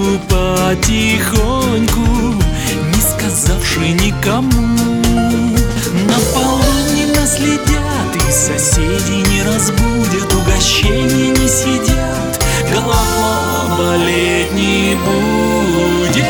потихоньку, не сказавши никому. На полу не наследят и соседи не разбудят, угощения не сидят, голова болеть не будет.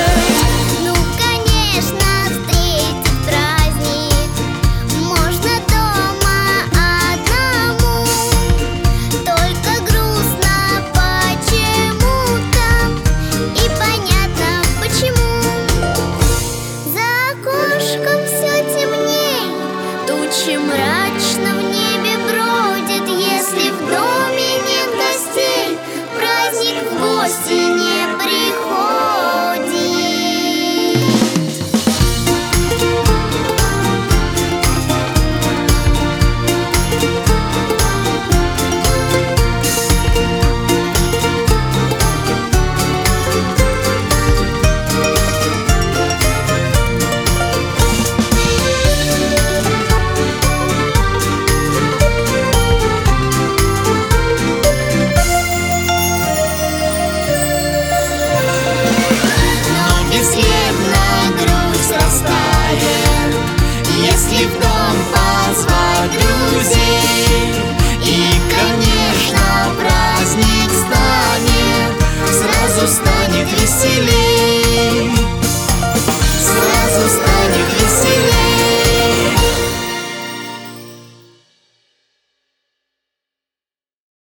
Мрачно в небе бродит, если в доме нет гостей, праздник в гости не приходит. Если в дом позвать друзей, и, конечно, праздник станет, сразу станет веселей.